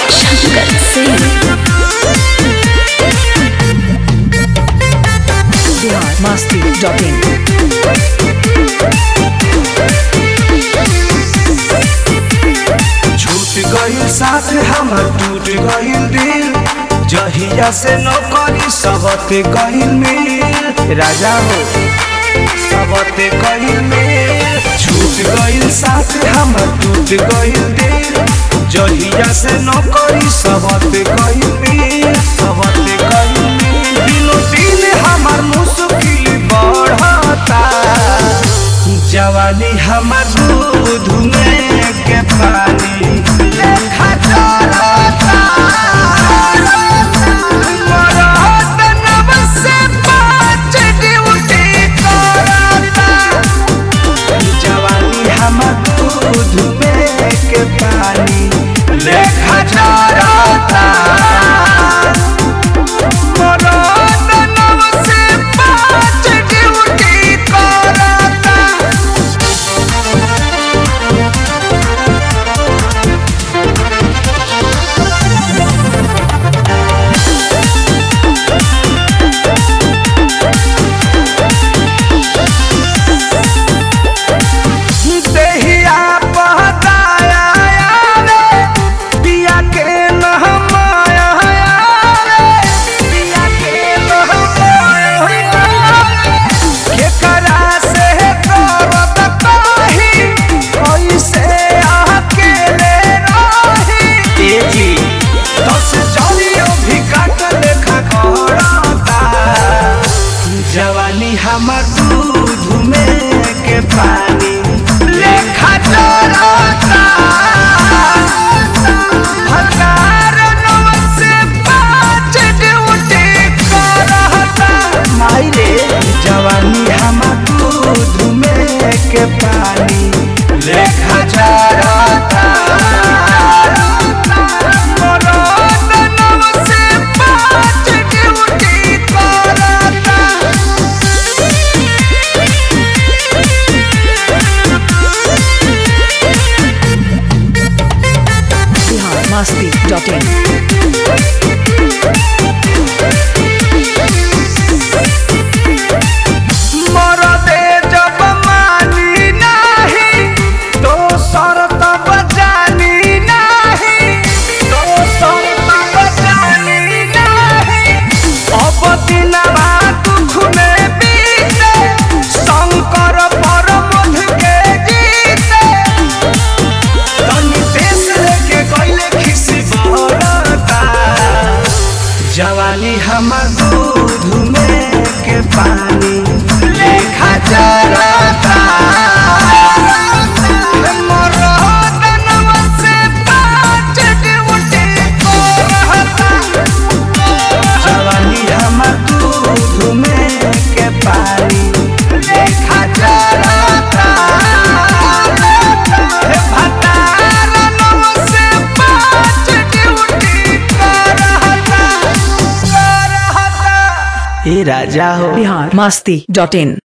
Shankar Singh. biharmasti.in। छूट गइल साथ हमर टूट गइल दिल, जहिया से नौकरी सबते गइल मिल। राजा हो सबते गइल मिल। छूट गइल साथ हमर टूट गइल दिल, जहिया से नौकरी सबते गइल मिल। सबते गइल मिल। दिनो दिन हमर मुश्किल बढ़ता, जवानी हमर दूध में के पानी लेखा चढ़ता। मरद नब से 5 ड्यूटी करता, जवानी हमर दूध में के पानी लेखा चढ़ता। मरद नब से 5 ड्यूटी करता। देहिया पहताया रे, पिया के नहमाया रे, पिया के नहमाया रे। केकरा से करत कही, कैसे अकेले रही। तेजी दस जलियो भी काट लेखा करता, जवानी हमर दूध में के पानी लेखा चढ़ता। हजार 9 से 5 ड्यूटी करता। माई रे जवानी हमर दूध में के पानी लेखा चढ़ता। मरद 9 से 5 ड्यूटी करता। biharmasti.in। मरदे जब मानी नाही, तो शर्त बजानी नाही, तो शर्त बजानी नाही। अब दिनवा दुख में बीते, शंकर परमध के जीते। तनी देश लेके गइले खिसी बरता, जवानी हमर दूध में के पानी लेखा चढ़ता। मरद 9 से 5 ड्यूटी करता, जवानी हमर दूध में के पानी लेखा चढ़ता। भतार 9 से 5 ड्यूटी करता। ए राजा हो biharmasti.in।